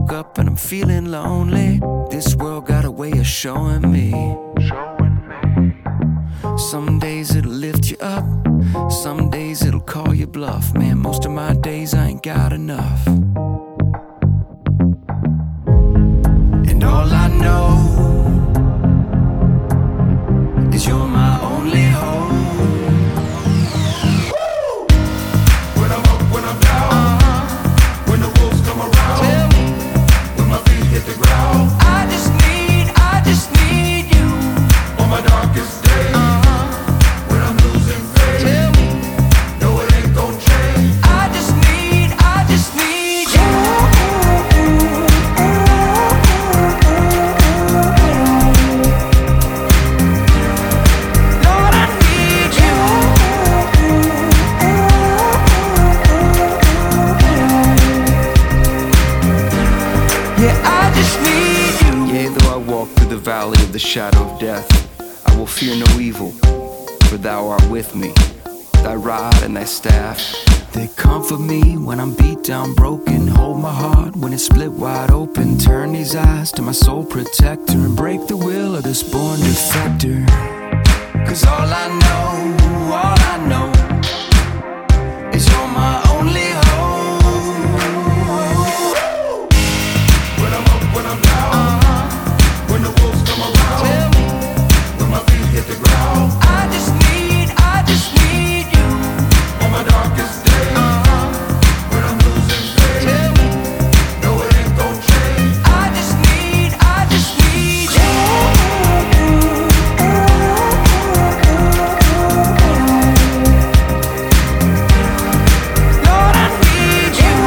woke up and I'm feeling lonely. This world got a way of showing me. Some days it'll lift you up, some days it'll call you bluff. Man, most of my days I ain't got enough. And all I know is you're my only hope. When I'm up, when I'm down, when the wolves come around, when my feet hit the ground, I just need you on my darkest day, when I'm losing faith, no it ain't gon' change. I just need you. Lord, I need you. Yeah, I just need you. Yea, though I walk through the valley of the shadow of death, I will fear no evil, for thou art with me. Thy rod and thy staff, they comfort me when I'm beat down, broken. Hold my heart when it's split wide open. Turn these eyes to my soul protector and break the will of this born defector. Cause all I know is you're my only hope. When I'm up, when I'm down, when the wolves come around, when my feet hit the ground, I just need you. on my darkest day, when I'm losing faith, no it ain't gon' change. I just need you. Lord, I need you.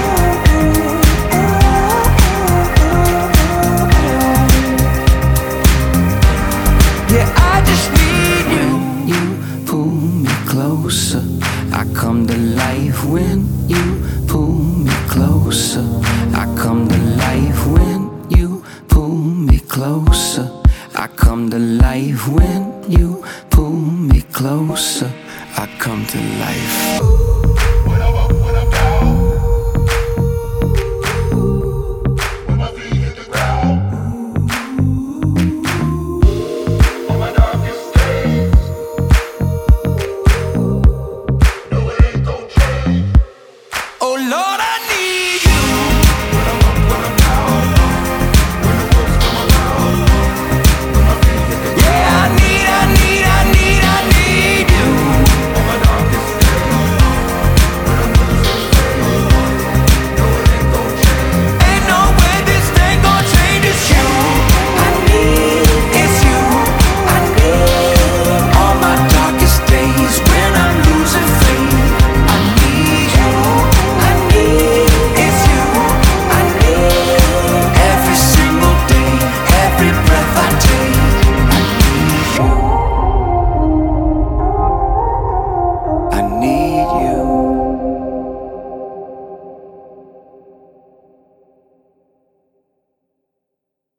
Yeah, I just need you. When you pull me closer, I come to life. When you pull me closer, I come to life. When you pull me closer, I come to life. When you pull me closer, I come to life.